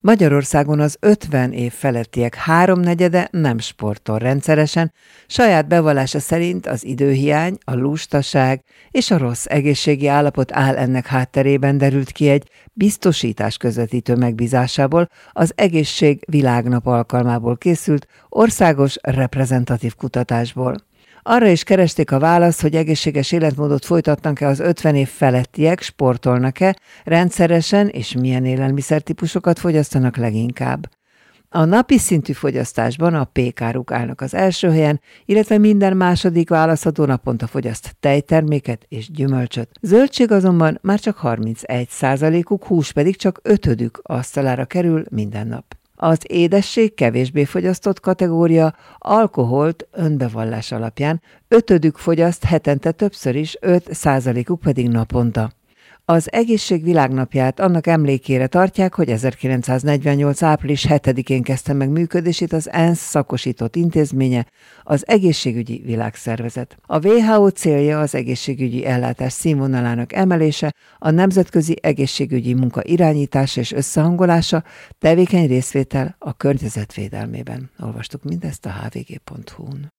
Magyarországon az 50 év felettiek háromnegyede nem sportol rendszeresen, saját bevallása szerint az időhiány, a lustaság és a rossz egészségi állapot áll ennek hátterében, derült ki egy biztosítás közvetítő megbízásából, az Egészség Világnap alkalmából készült országos reprezentatív kutatásból. Arra is keresték a választ, hogy egészséges életmódot folytatnak-e az 50 év felettiek, sportolnak-e, rendszeresen és milyen élelmiszertípusokat fogyasztanak leginkább. A napi szintű fogyasztásban a pékáruk állnak az első helyen, illetve minden második válaszadó naponta fogyaszt tejterméket és gyümölcsöt. Zöldség azonban már csak 31%-uk, hús pedig csak 1/5 asztalára kerül minden nap. Az édesség kevésbé fogyasztott kategória, alkoholt önbevallás alapján 1/5 fogyaszt hetente többször is, 5%-uk pedig naponta. Az Egészség Világnapját annak emlékére tartják, hogy 1948. április 7-én kezdte meg működését az ENSZ szakosított intézménye, az Egészségügyi Világszervezet. A WHO célja az egészségügyi ellátás színvonalának emelése, a nemzetközi egészségügyi munka irányítása és összehangolása, tevékeny részvétel a környezetvédelmében. Olvastuk mindezt a hvg.hu-n.